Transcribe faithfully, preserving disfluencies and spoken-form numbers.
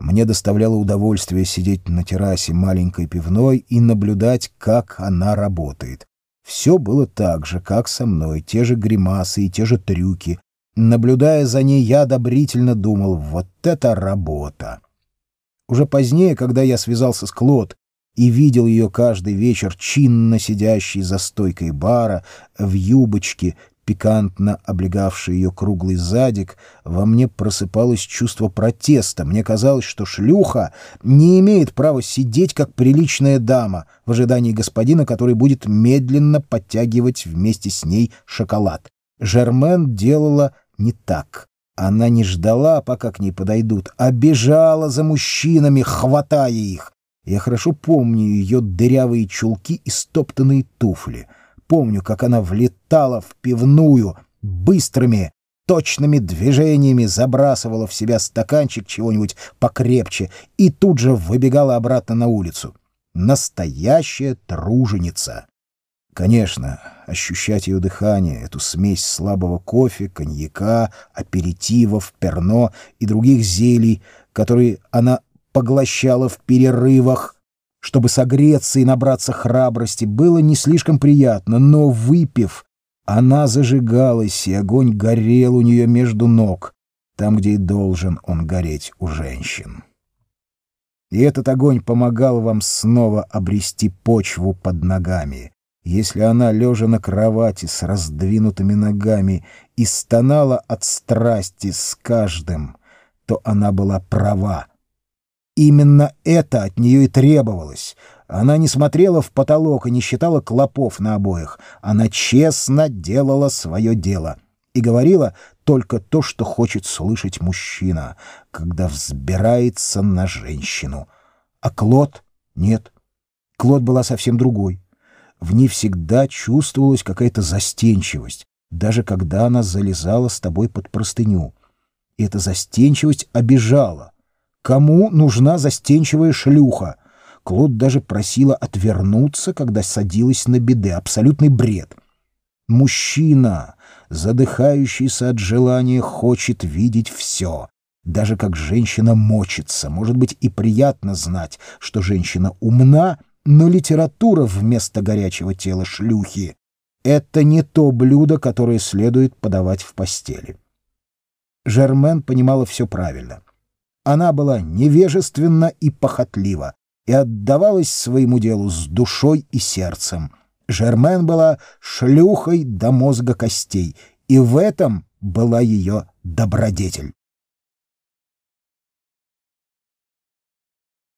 Мне доставляло удовольствие сидеть на террасе маленькой пивной и наблюдать, как она работает. Все было так же, как со мной, те же гримасы и те же трюки. Наблюдая за ней, я одобрительно думал: вот это работа! Уже позднее, когда я связался с Клод и видел ее каждый вечер чинно сидящей за стойкой бара, в юбочке, пикантно облегавшей ее круглый задик, во мне просыпалось чувство протеста. Мне казалось, что шлюха не имеет права сидеть, как приличная дама, в ожидании господина, который будет медленно подтягивать вместе с ней шоколад. Жермен делала не так. Она не ждала, пока к ней подойдут, а бежала за мужчинами, хватая их. Я хорошо помню ее дырявые чулки и стоптанные туфли. Помню, как она влетала в пивную, быстрыми, точными движениями забрасывала в себя стаканчик чего-нибудь покрепче и тут же выбегала обратно на улицу. Настоящая труженица. Конечно, ощущать ее дыхание, эту смесь слабого кофе, коньяка, аперитивов, перно и других зелий, которые она поглощала в перерывах, чтобы согреться и набраться храбрости, было не слишком приятно, но, выпив, она зажигалась, и огонь горел у нее между ног, там, где и должен он гореть у женщин. И этот огонь помогал вам снова обрести почву под ногами. Если она, лежа на кровати с раздвинутыми ногами, и стонала от страсти с каждым, то она была права. Именно это от нее и требовалось. Она не смотрела в потолок и не считала клопов на обоях. Она честно делала свое дело и говорила только то, что хочет слышать мужчина, когда взбирается на женщину. А Клод? Нет. Клод была совсем другой. В ней всегда чувствовалась какая-то застенчивость, даже когда она залезала с тобой под простыню. И эта застенчивость обижала. Кому нужна застенчивая шлюха? Клод даже просила отвернуться, когда садилась на биде. Абсолютный бред. Мужчина, задыхающийся от желания, хочет видеть все. Даже как женщина мочится. Может быть, и приятно знать, что женщина умна, но литература вместо горячего тела шлюхи — это не то блюдо, которое следует подавать в постели. Жермен понимала все правильно. Она была невежественна и похотлива, и отдавалась своему делу с душой и сердцем. Жермен была шлюхой до мозга костей, и в этом была ее добродетель.